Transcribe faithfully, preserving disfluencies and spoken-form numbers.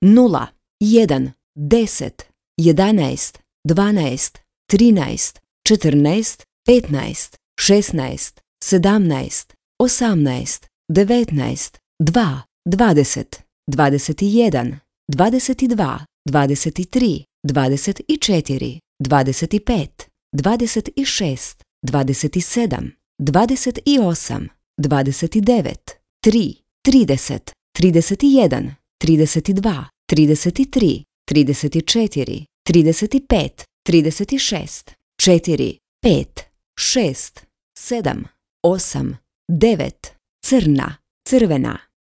nula, jedan, deset, jedanaest, dvanaest, trinaest, četrnaest, petnaest, šesnaest, sedamnaest, osamnaest, devetnaest, dva, dvadeset, dvadeset jedan, dvadeset dva, dvadeset tri, dvadeset četiri, dvadeset pet, dvadeset šest, dvadeset sedam, dvadeset osam, dvadeset devet, tri, trideset, trideset jedan, trideset dva, trideset tri, trideset četiri, trideset pet, trideset šest, četiri, pet, šest, sedam, osam, devet, crna, crvena.